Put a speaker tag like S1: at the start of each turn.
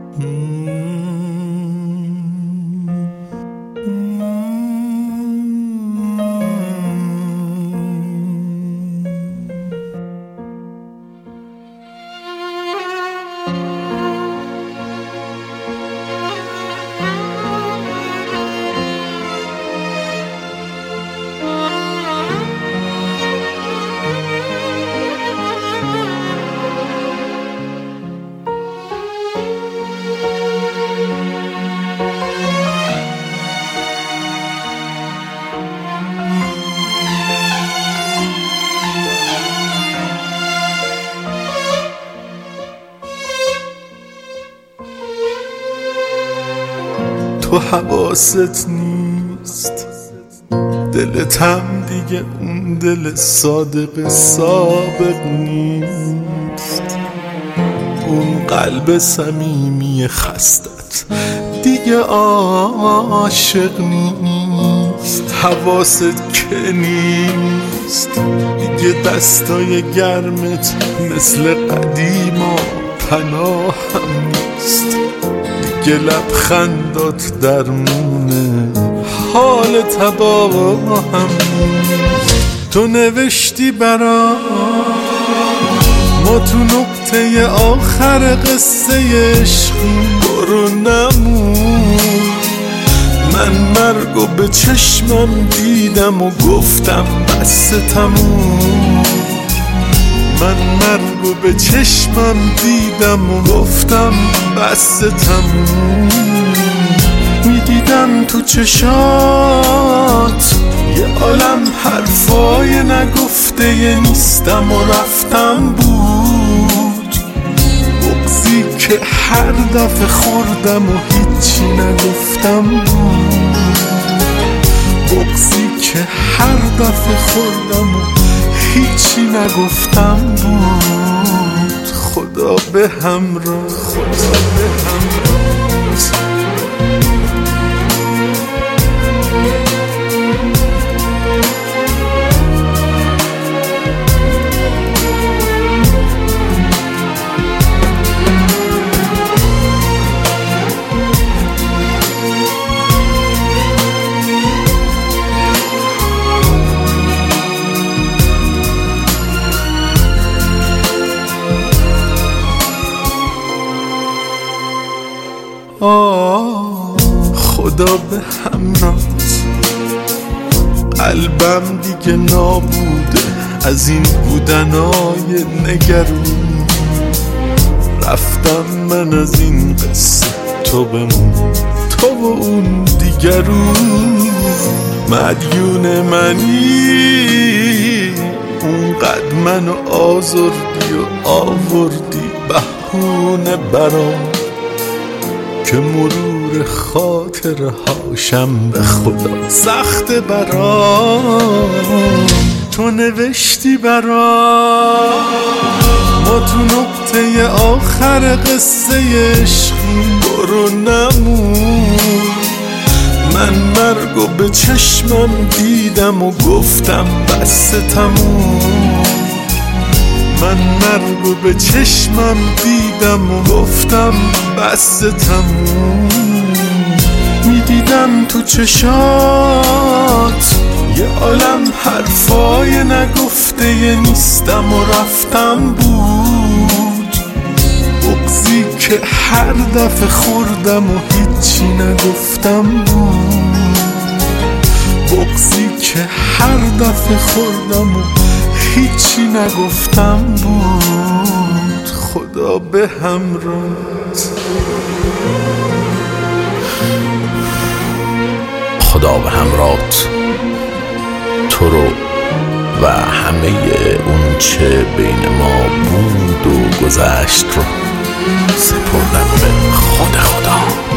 S1: تو حواست نیست، دلتم دیگه اون دل صادق سابق نیست، اون قلب صمیمی خستت دیگه عاشق نیست. حواست که نیست دیگه دستای گرمت مثل قدیما پناهم نیست، دیگه لبخندات درمونه حال تباهم نیست. تو نوشتی برام ما تو نقطه آخر قصه عشقی، برو نمون. من مرگو به چشمم دیدم و گفتم بس تموم، من مرگو به چشمم دیدم و گفتم بس تموم. میدیدم تو چشات یه عالم حرفای نگفته ی نیستم و رفتم بود، بغضی که هر دفعه خوردم و هیچی نگفتم بود، بغضی که هر دفعه خوردم و هیچی نگفتم بود. خدا به همراه، خدا به همراه. خدا به همراهت، قلبم دیگه نابوده از این بودنای نگرون، رفتم من از این قصه تو بمون، تو و اون دیگرون. مدیون منی اونقدر منو آزردی و آوردی بهونه برام که مرور خاطر هاشم به خدا سخت برام. تو نوشتی برام ما تو نقطه آخر قصه عشقی، برو نمون. من مرگو به چشمم دیدم و گفتم بس تموم، من مرگو به چشمم دیدم و گفتم بس تموم. میدیدم تو چشات یه عالم حرفای نگفته ی نیستم و رفتم بود، بغضی که هر دفعه خوردم و هیچی نگفتم بود، بغضی که هر دفعه خوردم و هیچی نگفتم بود. خدا به همراهت،
S2: خدا به همراهت. تو رو و همه اون چه بین ما بود و گذشت رو سپردم به خدا.